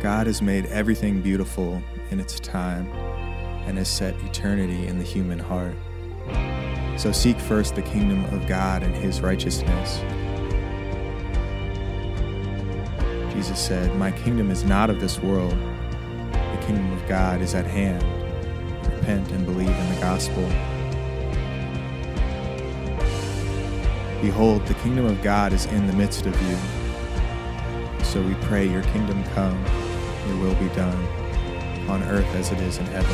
God has made everything beautiful in its time and has set eternity in the human heart. So seek first the kingdom of God and his righteousness. Jesus said, "My kingdom is not of this world. The kingdom of God is at hand. Repent and believe in the gospel." Behold, the kingdom of God is in the midst of you. So we pray, your kingdom come, your will be done, on earth as it is in heaven.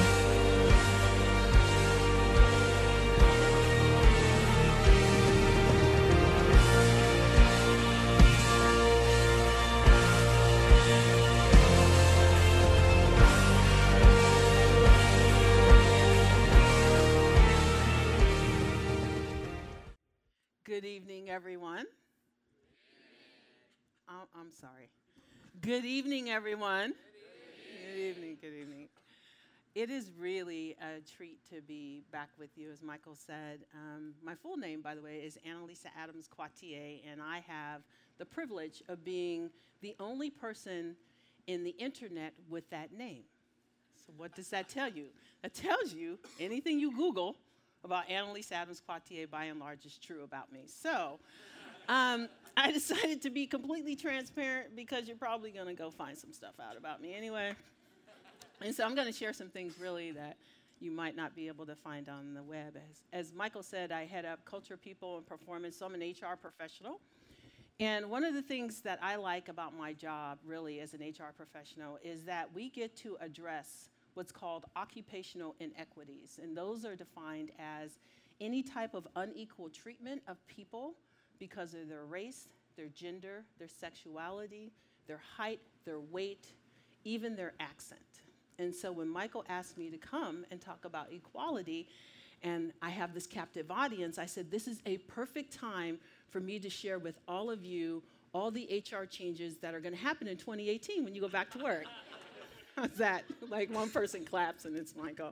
Good evening, everyone. I'm sorry. Good evening, everyone. Good evening. Good evening. It is really a treat to be back with you, as Michael said. My full name, by the way, is Annalisa Adams Quartier, and I have the privilege of being the only person in the internet with that name. So what does that tell you? That tells you anything you Google about Annalisa Adams Quartier, by and large, is true about me. So I decided to be completely transparent because you're probably going to go find some stuff out about me anyway. And so I'm going to share some things really that you might not be able to find on the web. As Michael said, I head up culture, people, and performance, so I'm an HR professional. And one of the things that I like about my job, really, as an HR professional, is that we get to address what's called occupational inequities. And those are defined as any type of unequal treatment of people because of their race, their gender, their sexuality, their height, their weight, even their accent. And so when Michael asked me to come and talk about equality, and I have this captive audience, I said, this is a perfect time for me to share with all of you all the HR changes that are going to happen in 2018 when you go back to work. How's that? Like one person claps and it's Michael.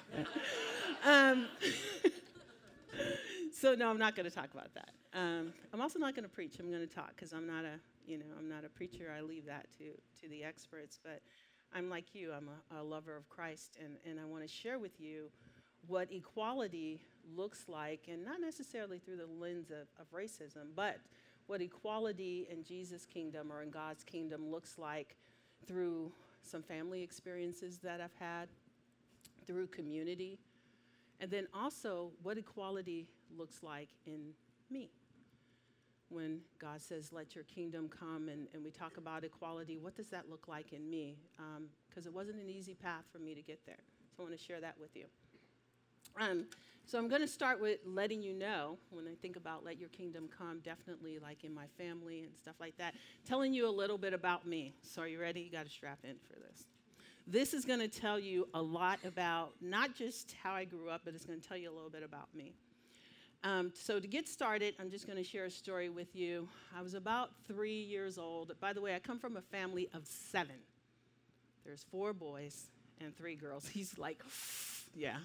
So no, I'm not going to talk about that. I'm also not going to preach. I'm going to talk because I'm not a preacher. I leave that to the experts. But I'm like you. I'm a lover of Christ, and I want to share with you what equality looks like, and not necessarily through the lens of racism, but what equality in Jesus' kingdom or in God's kingdom looks like through some family experiences that I've had, through community, and then also what equality looks like in me. When God says, let your kingdom come, and we talk about equality, what does that look like in me? Because it wasn't an easy path for me to get there. So I want to share that with you. So I'm going to start with letting you know, when I think about let your kingdom come, definitely like in my family and stuff like that, telling you a little bit about me. So are you ready? You got to strap in for this. This is going to tell you a lot about not just how I grew up, but it's going to tell you a little bit about me. So to get started, I'm just going to share a story with you. I was about 3 years old. By the way, I come from a family of 7. There's 4 boys and 3 girls. He's like, yeah.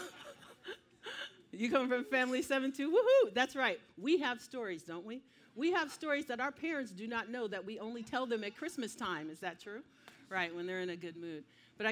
You come from a family of 7 too? Woohoo! That's right. We have stories, don't we? We have stories that our parents do not know that we only tell them at Christmas time. Is that true? Right, when they're in a good mood. But I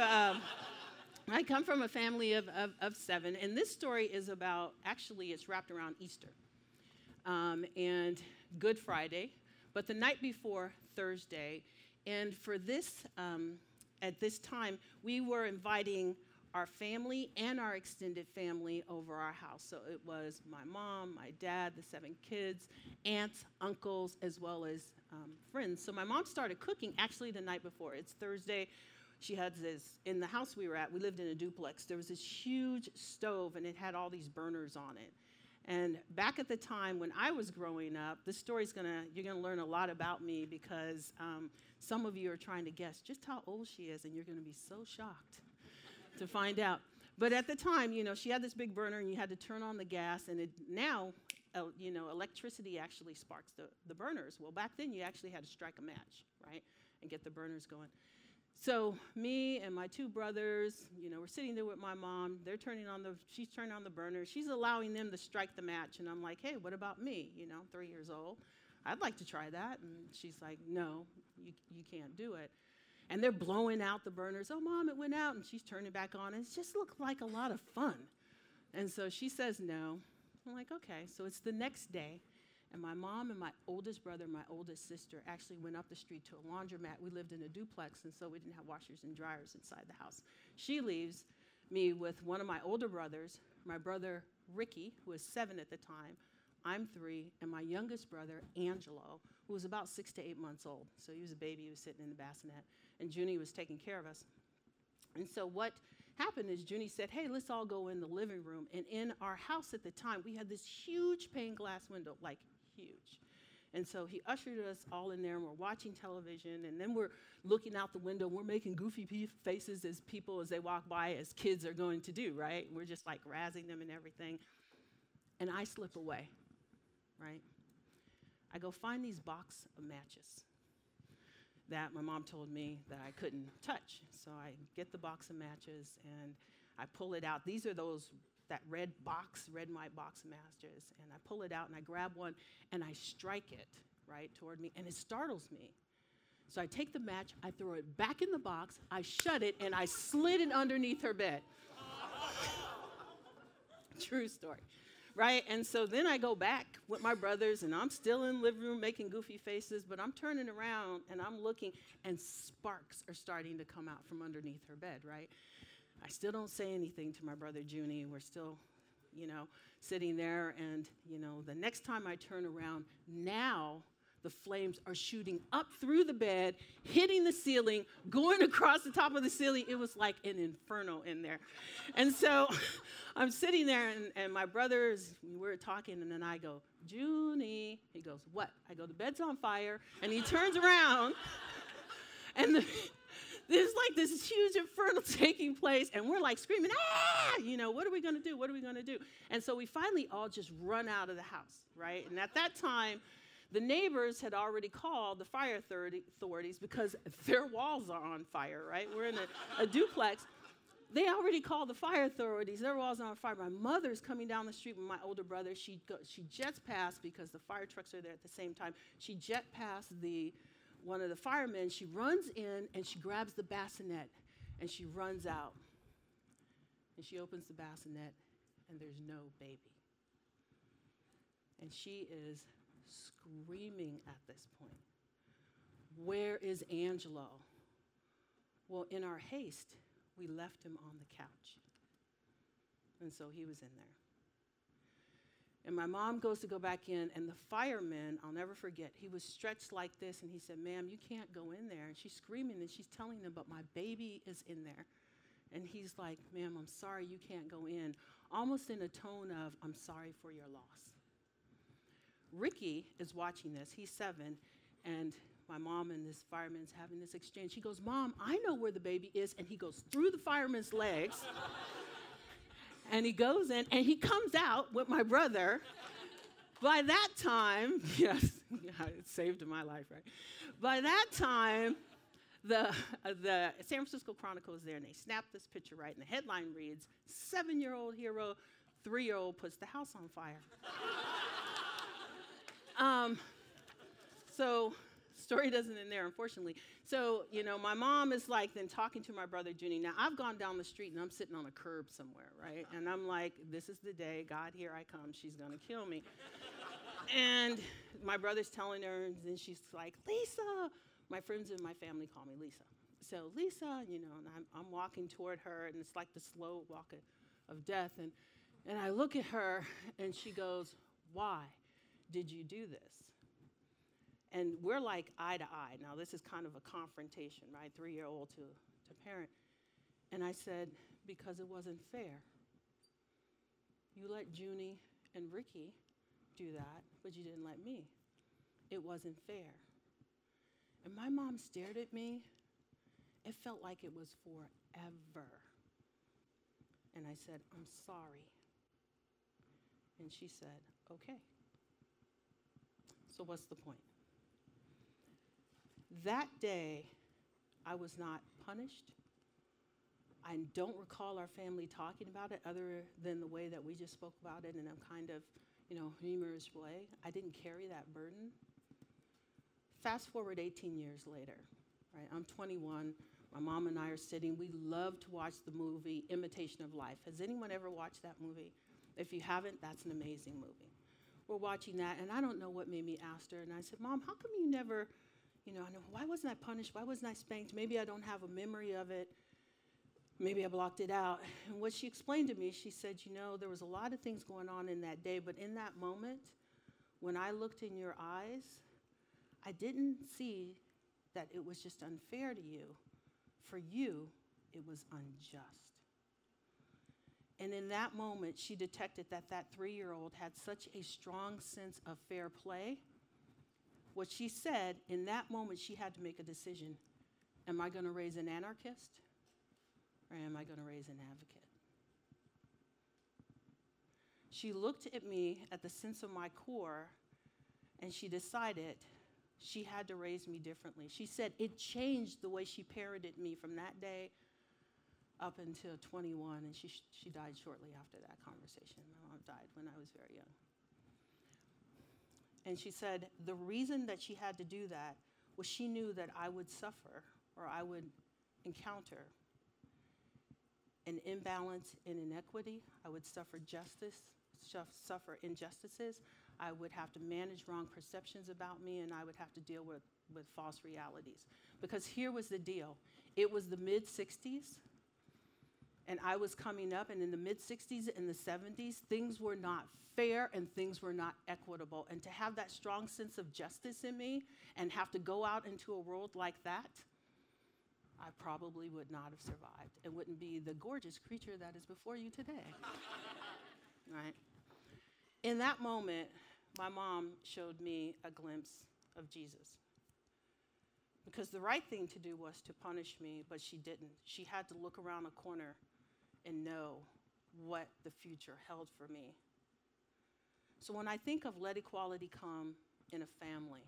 come from a family of 7, and this story is about, actually, it's wrapped around Easter and Good Friday, but the night before Thursday. And for this, at this time, we were inviting our family and our extended family over our house. So it was my mom, my dad, the 7 kids, aunts, uncles, as well as friends. So my mom started cooking actually the night before. It's Thursday. She had this, in the house we were at, we lived in a duplex. There was this huge stove, and it had all these burners on it. And back at the time when I was growing up, this story's you're gonna learn a lot about me because some of you are trying to guess just how old she is, and you're gonna be so shocked to find out. But at the time, she had this big burner, and you had to turn on the gas, and now, electricity actually sparks the burners. Well, back then, you actually had to strike a match, right, and get the burners going. So me and my 2 brothers, we're sitting there with my mom. She's turning on the burner. She's allowing them to strike the match. And I'm like, hey, what about me? 3 years old. I'd like to try that. And she's like, no, you can't do it. And they're blowing out the burners. Oh, Mom, it went out. And she's turning it back on. And it just looked like a lot of fun. And so she says no. I'm like, okay. So it's the next day. And my mom and my oldest brother, my oldest sister, actually went up the street to a laundromat. We lived in a duplex, and so we didn't have washers and dryers inside the house. She leaves me with one of my older brothers, my brother Ricky, who was 7 at the time. I'm 3, and my youngest brother, Angelo, who was about 6 to 8 months old. So he was a baby. He was sitting in the bassinet, and Junie was taking care of us. And so what happened is Junie said, hey, let's all go in the living room. And in our house at the time, we had this huge pane glass window, like huge. And so he ushered us all in there, and we're watching television, and then we're looking out the window. We're making goofy faces as people, as they walk by, as kids are going to do, right? We're just like razzing them and everything. And I slip away, right? I go find these box of matches that my mom told me that I couldn't touch. So I get the box of matches, and I pull it out. These are that red Mite box of matches. And I pull it out, and I grab one, and I strike it, right, toward me, and it startles me. So I take the match, I throw it back in the box, I shut it, and I slid it underneath her bed. True story, right? And so then I go back with my brothers, and I'm still in the living room making goofy faces, but I'm turning around, and I'm looking, and sparks are starting to come out from underneath her bed, right? I still don't say anything to my brother Junie. We're still, sitting there. And, the next time I turn around, now the flames are shooting up through the bed, hitting the ceiling, going across the top of the ceiling. It was like an inferno in there. And so I'm sitting there, and my brothers, we're talking, and then I go, Junie. He goes, what? I go, the bed's on fire. And he turns around, and there's like this huge inferno taking place, and we're like screaming, what are we going to do? What are we going to do? And so we finally all just run out of the house, right? And at that time, the neighbors had already called the fire authorities because their walls are on fire, right? We're in a duplex. They already called the fire authorities. Their walls are on fire. My mother's coming down the street with my older brother. She jets past because the fire trucks are there at the same time. She jet past one of the firemen. She runs in, and she grabs the bassinet, and she runs out. And she opens the bassinet, and there's no baby. And she is screaming at this point. Where is Angelo? Well, in our haste, we left him on the couch. And so he was in there. And my mom goes to go back in, and the fireman, I'll never forget, he was stretched like this, and he said, ma'am, you can't go in there. And she's screaming, and she's telling him, but my baby is in there. And he's like, ma'am, I'm sorry you can't go in, almost in a tone of, I'm sorry for your loss. Ricky is watching this. He's 7, and my mom and this fireman's having this exchange. He goes, Mom, I know where the baby is, and he goes through the fireman's legs. And he goes in, and he comes out with my brother. By that time, yes, it saved my life, right? By that time, the San Francisco Chronicle is there, and they snap this picture right, and the headline reads, 7-year-old hero, 3-year-old puts the house on fire. So story doesn't end there, unfortunately. So, my mom is like then talking to my brother Junie. Now, I've gone down the street, and I'm sitting on a curb somewhere, right? And I'm like, this is the day. God, here I come. She's going to kill me. And my brother's telling her, and then she's like, Lisa. My friends and my family call me Lisa. So, Lisa, and I'm walking toward her, and it's like the slow walk of death. And I look at her, and she goes, why did you do this? And we're like eye to eye. Now, this is kind of a confrontation, right? 3-year-old to parent. And I said, because it wasn't fair. You let Junie and Ricky do that, but you didn't let me. It wasn't fair. And my mom stared at me. It felt like it was forever. And I said, I'm sorry. And she said, okay. So what's the point? That day, I was not punished. I don't recall our family talking about it other than the way that we just spoke about it in a kind of, humorous way. I didn't carry that burden. Fast forward 18 years later, right? I'm 21. My mom and I are sitting. We love to watch the movie Imitation of Life. Has anyone ever watched that movie? If you haven't, that's an amazing movie. We're watching that, and I don't know what made me ask her. And I said, Mom, how come you never, why wasn't I punished? Why wasn't I spanked? Maybe I don't have a memory of it. Maybe I blocked it out. And what she explained to me, she said, there was a lot of things going on in that day, but in that moment, when I looked in your eyes, I didn't see that it was just unfair to you. For you, it was unjust. And in that moment, she detected that that 3-year-old had such a strong sense of fair play. What she said, in that moment, she had to make a decision. Am I going to raise an anarchist, or am I going to raise an advocate? She looked at me at the sense of my core, and she decided she had to raise me differently. She said it changed the way she parented me from that day up until 21, and she died shortly after that conversation. My mom died when I was very young. And she said the reason that she had to do that was she knew that I would suffer, or I would encounter an imbalance in inequity. I would suffer injustices. I would have to manage wrong perceptions about me, and I would have to deal with false realities. Because here was the deal. It was the mid-'60s, and I was coming up, and in the mid-'60s and the '70s, things were not fair and things were not equitable. And to have that strong sense of justice in me and have to go out into a world like that, I probably would not have survived and wouldn't be the gorgeous creature that is before you today. Right? In that moment, my mom showed me a glimpse of Jesus. Because the right thing to do was to punish me, but she didn't. She had to look around a corner and know what the future held for me. So when I think of let equality come in a family,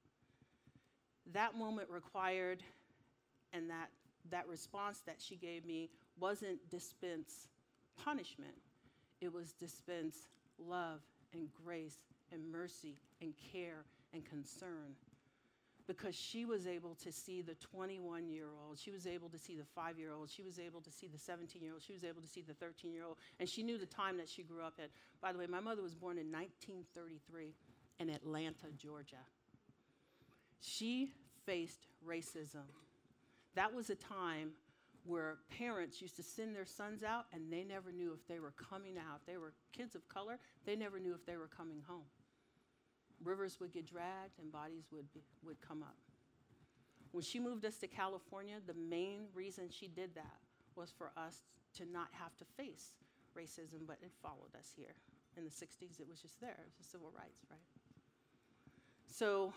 that moment required, and that response that she gave me wasn't dispense punishment. It was dispense love and grace and mercy and care and concern. Because she was able to see the 21-year-old, she was able to see the 5-year-old, she was able to see the 17-year-old, she was able to see the 13-year-old, and she knew the time that she grew up in. By the way, my mother was born in 1933 in Atlanta, Georgia. She faced racism. That was a time where parents used to send their sons out, and they never knew if they were coming out. They were kids of color. They never knew if they were coming home. Rivers would get dragged and bodies would come up. When she moved us to California, the main reason she did that was for us to not have to face racism, but it followed us here. In the 60s, it was just there. It was the civil rights, right? So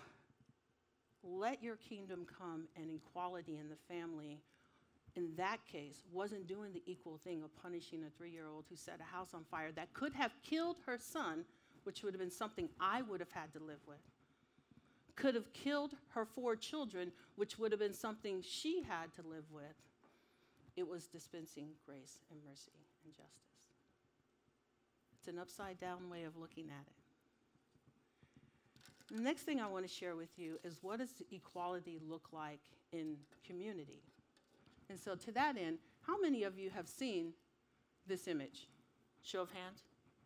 let your kingdom come, and equality in the family, in that case, wasn't doing the equal thing of punishing a 3-year-old who set a house on fire that could have killed her son, which would have been something I would have had to live with. Could have killed her 4 children, which would have been something she had to live with. It was dispensing grace and mercy and justice. It's an upside-down way of looking at it. The next thing I want to share with you is, what does equality look like in community? And so to that end, how many of you have seen this image? Show of hands.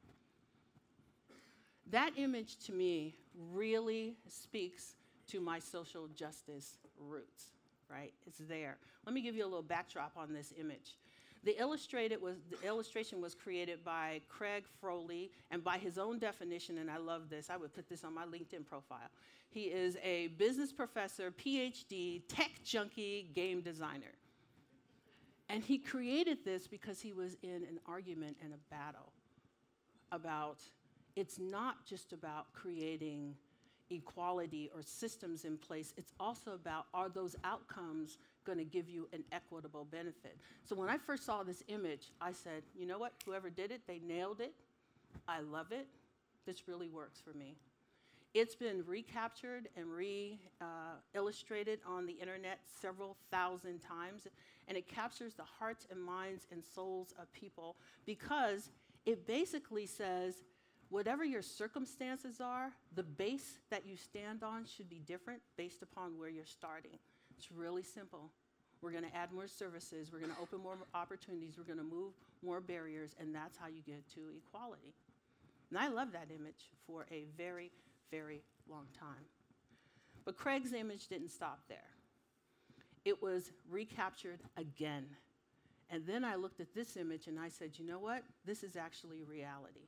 That image to me really speaks to my social justice roots, right? It's there. Let me give you a little backdrop on this image. The illustration was created by Craig Froley, and by his own definition, and I love this, I would put this on my LinkedIn profile. He is a business professor, PhD, tech junkie, game designer. And he created this because he was in an argument and a battle about, it's not just about creating equality or systems in place, it's also about, are those outcomes going to give you an equitable benefit? So when I first saw this image, I said, you know what, whoever did it, they nailed it. I love it. This really works for me. It's been recaptured and illustrated on the internet several thousand times, and it captures the hearts and minds and souls of people, because it basically says, whatever your circumstances are, the base that you stand on should be different based upon where you're starting. It's really simple. We're going to add more services. We're going to open more opportunities. We're going to move more barriers, and that's how you get to equality. And I love that image for a very, very long time. But Craig's image didn't stop there. It was recaptured again. And then I looked at this image and I said, you know what? This is actually reality.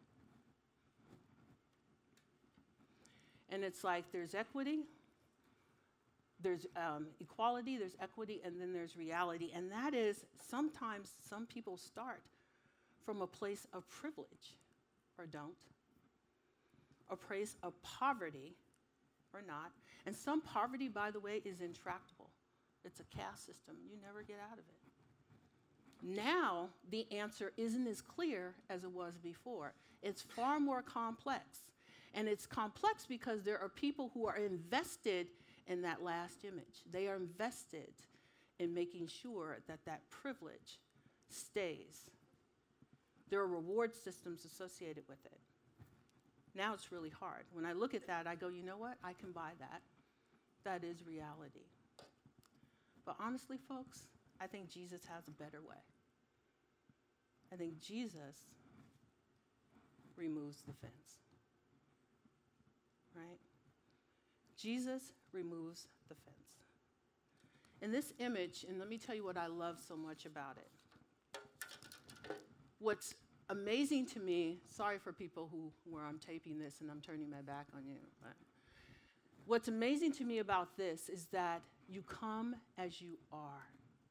And it's like there's equity, there's equality, there's equity, and then there's reality. And that is sometimes some people start from a place of privilege or don't, a place of poverty or not. And some poverty, by the way, is intractable. It's a caste system. You never get out of it. Now, the answer isn't as clear as it was before. It's far more complex. And it's complex because there are people who are invested in that last image. They are invested in making sure that that privilege stays. There are reward systems associated with it. Now it's really hard. When I look at that, I go, you know what? I can buy that. That is reality. But honestly, folks, I think Jesus has a better way. I think Jesus removes the fence. Right? Jesus removes the fence. In this image, and let me tell you what I love so much about it. What's amazing to me, sorry for people where I'm taping this and I'm turning my back on you, but what's amazing to me about this is that you come as you are.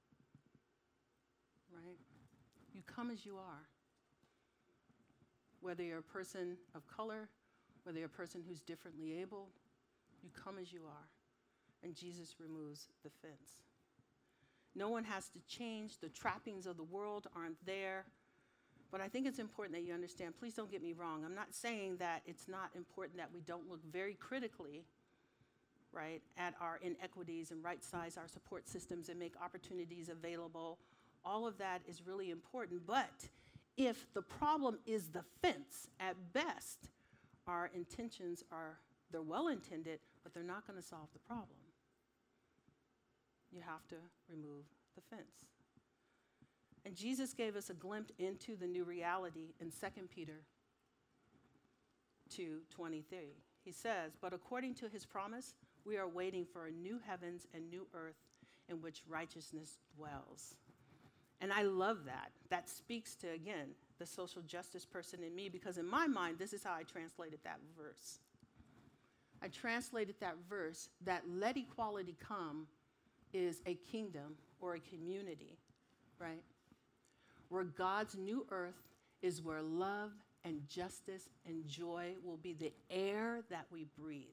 Right? You come as you are. Whether you're a person of color, whether you're a person who's differently able, you come as you are. And Jesus removes the fence. No one has to change. The trappings of the world aren't there. But I think it's important that you understand, please don't get me wrong. I'm not saying that it's not important that we don't look very critically, right, at our inequities and right-size our support systems and make opportunities available. All of that is really important. But if the problem is the fence, at best, our intentions are, they're well-intended, but they're not going to solve the problem. You have to remove the fence. And Jesus gave us a glimpse into the new reality in 2 Peter 2:23. He says, but according to his promise, we are waiting for a new heavens and new earth in which righteousness dwells. And I love that. That speaks to, again, the social justice person in me, because in my mind, this is how I translated that verse. I translated that verse that let equality come is a kingdom or a community, right? Where God's new earth is where love and justice and joy will be the air that we breathe.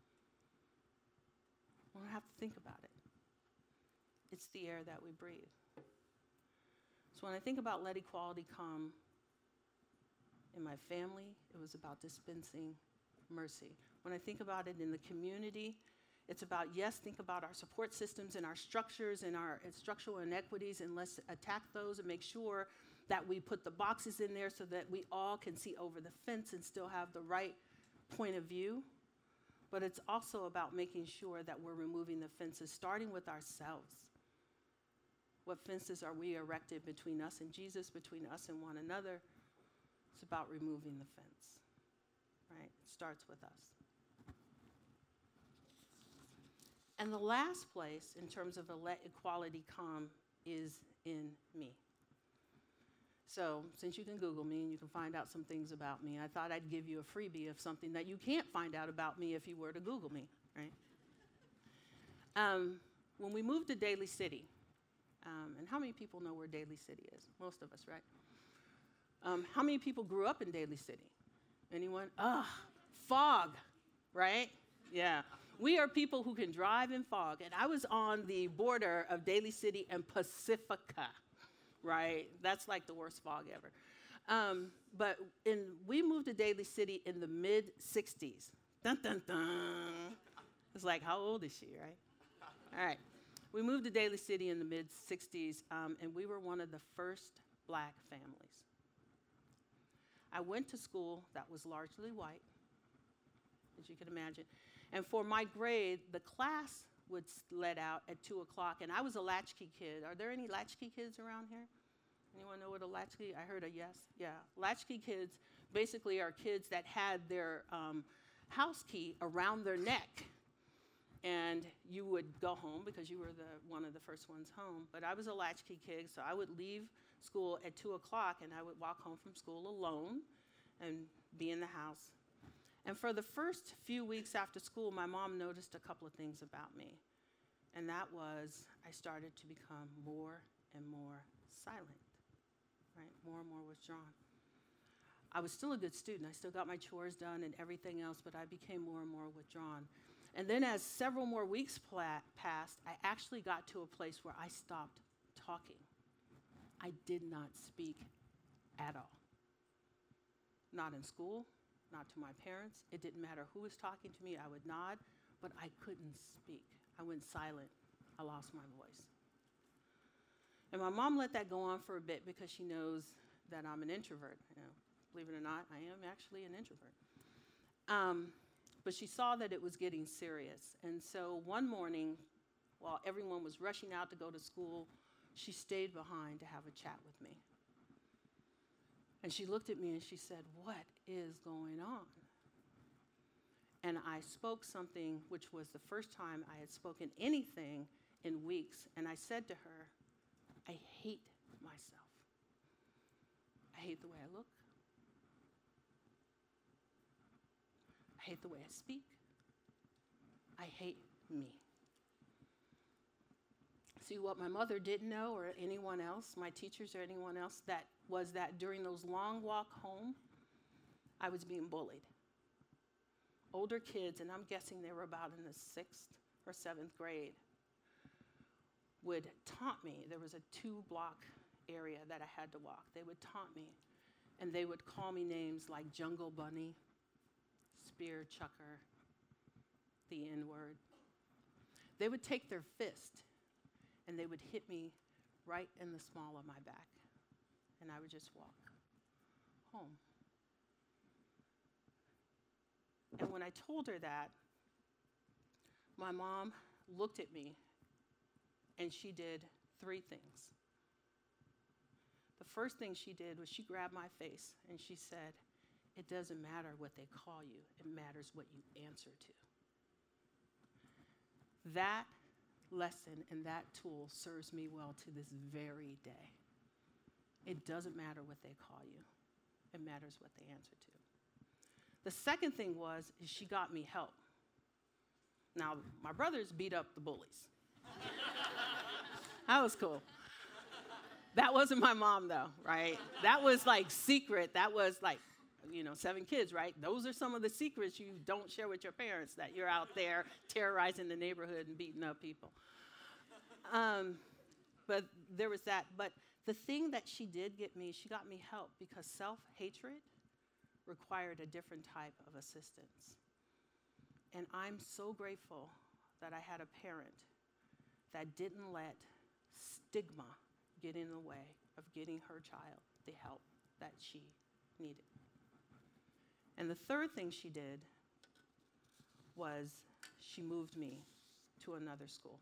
We don't have to think about it. It's the air that we breathe. So when I think about let equality come in my family, it was about dispensing mercy. When I think about it in the community, it's about, yes, think about our support systems and our structures and our structural inequities, and let's attack those and make sure that we put the boxes in there so that we all can see over the fence and still have the right point of view. But it's also about making sure that we're removing the fences, starting with ourselves. What fences are we erected between us and Jesus, between us and one another? It's about removing the fence, right? It starts with us. And the last place, in terms of a let equality come, is in me. So, since you can Google me and you can find out some things about me, I thought I'd give you a freebie of something that you can't find out about me if you were to Google me, right? When we moved to Daly City, and how many people know where Daly City is? Most of us, right? How many people grew up in Daly City? Anyone? Fog, right? Yeah. We are people who can drive in fog. And I was on the border of Daly City and Pacifica, right? That's like the worst fog ever. But we moved to Daly City in the mid-'60s. Dun, dun, dun. It's like, how old is she, right? All right. We moved to Daly City in the mid-'60s, and we were one of the first black families. I went to school that was largely white, as you can imagine. And for my grade, the class would let out at 2 o'clock, and I was a latchkey kid. Are there any latchkey kids around here? Anyone know what a latchkey? I heard a yes. Yeah, latchkey kids basically are kids that had their house key around their neck, and you would go home because you were one of the first ones home. But I was a latchkey kid, so I would leave school at 2 o'clock, and I would walk home from school alone and be in the house. And for the first few weeks after school, my mom noticed a couple of things about me. And that was I started to become more and more silent, right? More and more withdrawn. I was still a good student. I still got my chores done and everything else, but I became more and more withdrawn. And then as several more weeks passed, I actually got to a place where I stopped talking. I did not speak at all. Not in school, not to my parents. It didn't matter who was talking to me. I would nod, but I couldn't speak. I went silent. I lost my voice. And my mom let that go on for a bit because she knows that I'm an introvert. You know, believe it or not, I am actually an introvert. But she saw that it was getting serious. And so one morning, while everyone was rushing out to go to school, she stayed behind to have a chat with me. And she looked at me and she said, "What is going on?" And I spoke something which was the first time I had spoken anything in weeks. And I said to her, "I hate myself. I hate the way I look. I hate the way I speak. I hate me." See, what my mother didn't know, or anyone else, my teachers or anyone else, that was that during those long walk home, I was being bullied. Older kids, and I'm guessing they were about in the 6th or 7th grade, would taunt me. There was a 2-block area that I had to walk. They would taunt me, and they would call me names like Jungle Bunny, Spear Chucker, the N-word. They would take their fist, and they would hit me right in the small of my back, and I would just walk home. And when I told her that, my mom looked at me, and she did 3 things. The first thing she did was she grabbed my face, and she said, "It doesn't matter what they call you. It matters what you answer to." That lesson and that tool serves me well to this very day. It doesn't matter what they call you. It matters what they answer to. The second thing is she got me help. Now, my brothers beat up the bullies. That was cool. That wasn't my mom, though, right? That was like secret. That was like, 7 kids, right? Those are some of the secrets you don't share with your parents, that you're out there terrorizing the neighborhood and beating up people. But there was that. But the thing that she did get me, she got me help because self-hatred required a different type of assistance. And I'm so grateful that I had a parent that didn't let stigma get in the way of getting her child the help that she needed. And the third thing she did was she moved me to another school.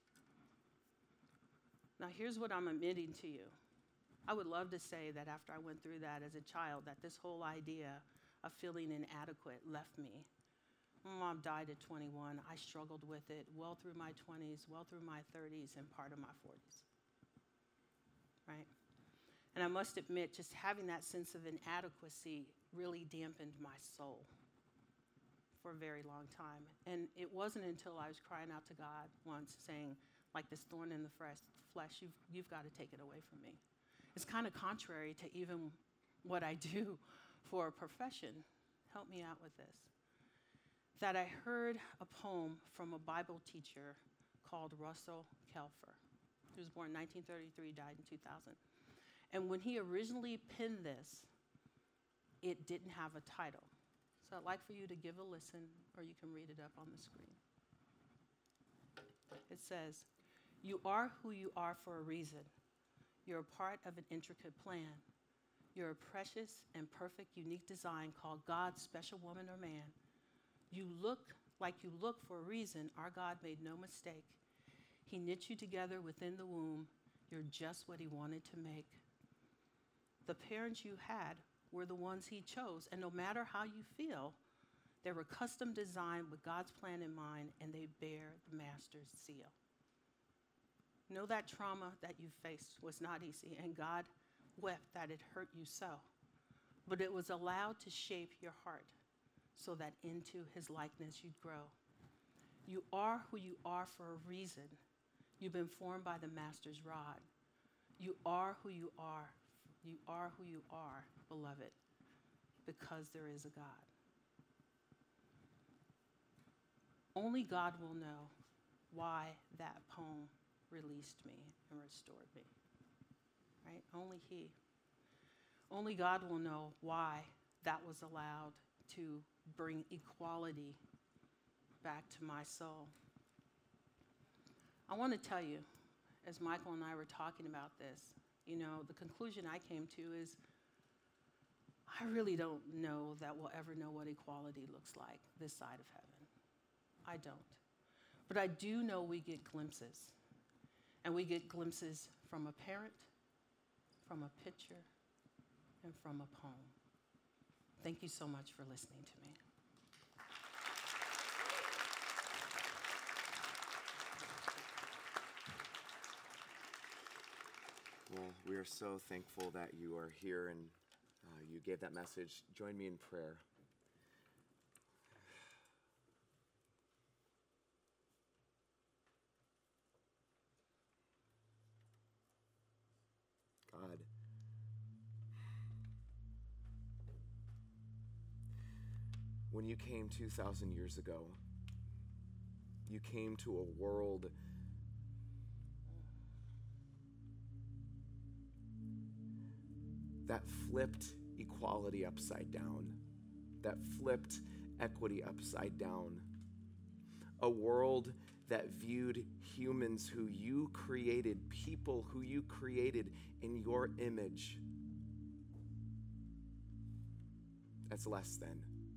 Now, here's what I'm admitting to you. I would love to say that after I went through that as a child, that this whole idea of feeling inadequate left me. My mom died at 21. I struggled with it well through my 20s, well through my 30s, and part of my 40s. Right? And I must admit, just having that sense of inadequacy really dampened my soul for a very long time. And it wasn't until I was crying out to God once, saying, like this thorn in the flesh, you've got to take it away from me. It's kind of contrary to even what I do for a profession. Help me out with this. That I heard a poem from a Bible teacher called Russell Kelfer. He was born in 1933, died in 2000. And when he originally penned this, it didn't have a title. So I'd like for you to give a listen, or you can read it up on the screen. It says, "You are who you are for a reason. You're a part of an intricate plan. You're a precious and perfect, unique design called God's special woman or man. You look like you look for a reason, our God made no mistake. He knit you together within the womb. You're just what he wanted to make. The parents you had were the ones he chose, and no matter how you feel, they were custom designed with God's plan in mind, and they bear the master's seal. Know that trauma that you faced was not easy, and God wept that it hurt you so. But it was allowed to shape your heart so that into his likeness you'd grow. You are who you are for a reason. You've been formed by the master's rod. You are who you are. You are who you are, beloved, because there is a God. Only God will know why that poem released me and restored me, right? Only he. Only God will know why that was allowed to bring equality back to my soul. I want to tell you, as Michael and I were talking about this, the conclusion I came to is I really don't know that we'll ever know what equality looks like this side of heaven. I don't. But I do know we get glimpses. And we get glimpses from a parent, from a picture, and from a poem. Thank you so much for listening to me. Well, we are so thankful that you are here and you gave that message. Join me in prayer. God, when you came 2,000 years ago, you came to a world that flipped equality upside down, that flipped equity upside down. A world that viewed humans who you created, people who you created in your image, as less than.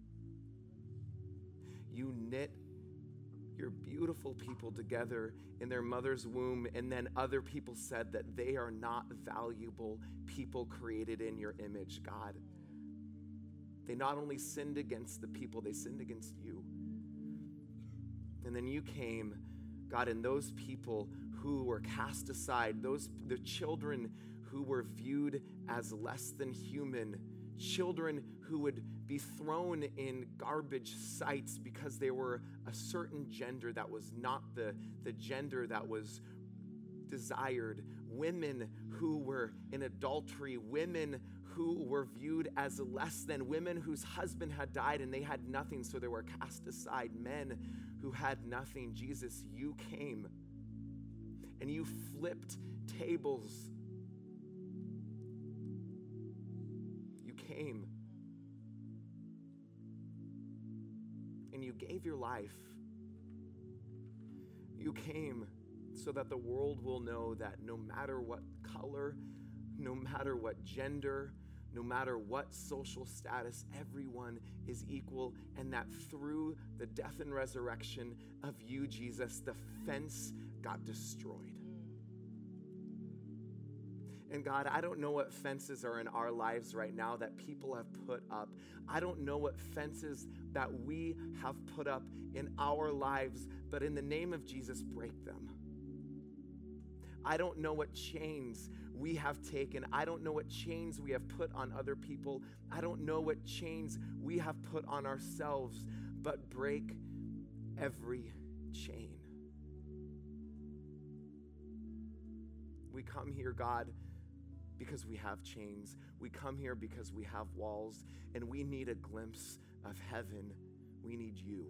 You knit your beautiful people together in their mother's womb, and then other people said that they are not valuable people created in your image, God. They not only sinned against the people, they sinned against you. And then you came, God, and those people who were cast aside, the children who were viewed as less than human, children who would be thrown in garbage sites because they were a certain gender that was not the gender that was desired, women who were in adultery, women who were viewed as less than, women whose husband had died and they had nothing, so they were cast aside, men who had nothing. Jesus, you came and you flipped tables. You came and you gave your life. You came so that the world will know that no matter what color, no matter what gender, no matter what social status, everyone is equal, and that through the death and resurrection of you, Jesus, the fence got destroyed. And God, I don't know what fences are in our lives right now that people have put up. I don't know what fences that we have put up in our lives, but in the name of Jesus, break them. I don't know what chains we have taken. I don't know what chains we have put on other people. I don't know what chains we have put on ourselves, but break every chain. We come here, God, because we have chains. We come here because we have walls, and we need a glimpse of heaven. We need you.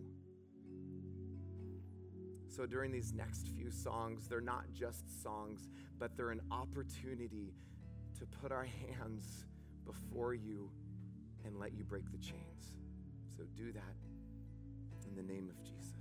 So during these next few songs, they're not just songs, but they're an opportunity to put our hands before you and let you break the chains. So do that in the name of Jesus.